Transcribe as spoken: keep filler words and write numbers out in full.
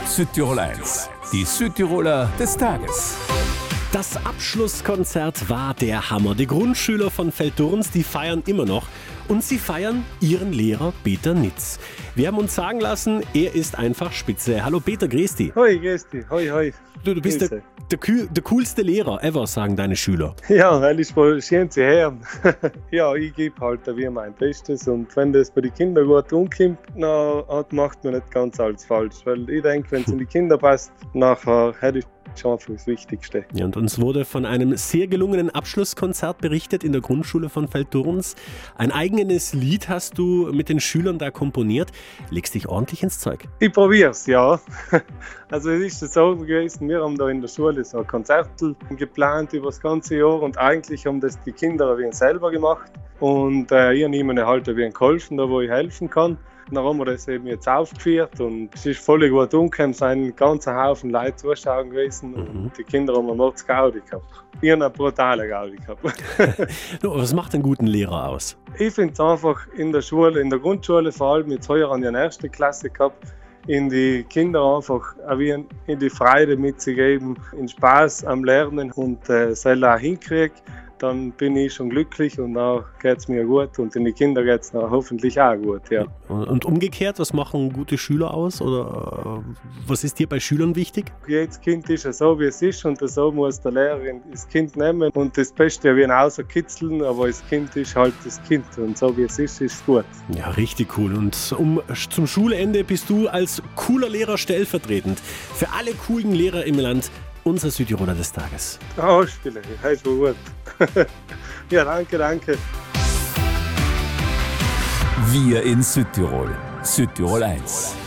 Südtirol eins, die Südtiroler des Tages. Das Abschlusskonzert war der Hammer. Die Grundschüler von Velturns, die feiern immer noch. Und sie feiern ihren Lehrer Peter Nitz. Wir haben uns sagen lassen, er ist einfach spitze. Hallo Peter, grüß dich. Hoi, grüß dich. Hoi, hoi. Du, du bist der, der, der coolste Lehrer ever, sagen deine Schüler. Ja, weil ich wohl schön zu hören. Ja, ich gebe halt wie mein Bestes. Und wenn das bei den Kindern gut umkommt, dann macht man nicht ganz alles falsch. Weil ich denke, wenn es in die Kinder passt, nachher hätte ich schon einfach das Wichtigste. Ja, und uns wurde von einem sehr gelungenen Abschlusskonzert berichtet in der Grundschule von Velturns. Ein eigenes Lied hast du mit den Schülern da komponiert. Legst dich ordentlich ins Zeug? Ich probier's, ja. Also es ist so gewesen, wir haben da in der Schule so ein Konzert geplant über das ganze Jahr und eigentlich haben das die Kinder wie selber gemacht und äh, ich habe ihnen halt wie geholfen, da wo ich helfen kann. Dann haben wir das eben jetzt aufgeführt und es ist voll gut umgekommen, es sind ein ganzer Haufen Leute zuschauen gewesen und mhm. die Kinder haben eine Mords Gaudi gehabt. Ich habe eine brutale Gaudi gehabt. Was macht einen guten Lehrer aus? Ich finde es einfach in der Schule, in der Grundschule vor allem, jetzt heuer an die erste Klasse gehabt, in die Kinder einfach wie in die Freude mitzugeben, in Spaß am Lernen und äh, selber auch hinkriege. Dann bin ich schon glücklich und dann geht es mir gut und den Kindern geht es hoffentlich auch gut. Ja. Und umgekehrt, was machen gute Schüler aus oder äh, was ist dir bei Schülern wichtig? Jedes Kind ist ja so, wie es ist und so muss der Lehrer das Kind nehmen und das Beste wie ein rauskitzeln, aber das Kind ist halt das Kind und so wie es ist, ist es gut. Ja, richtig cool. Und um, zum Schulende bist du als cooler Lehrer stellvertretend für alle coolen Lehrer im Land unser Südtiroler des Tages. Oh, Spiele, das ist gut. Ja, danke, danke. Wir in Südtirol. Südtirol eins.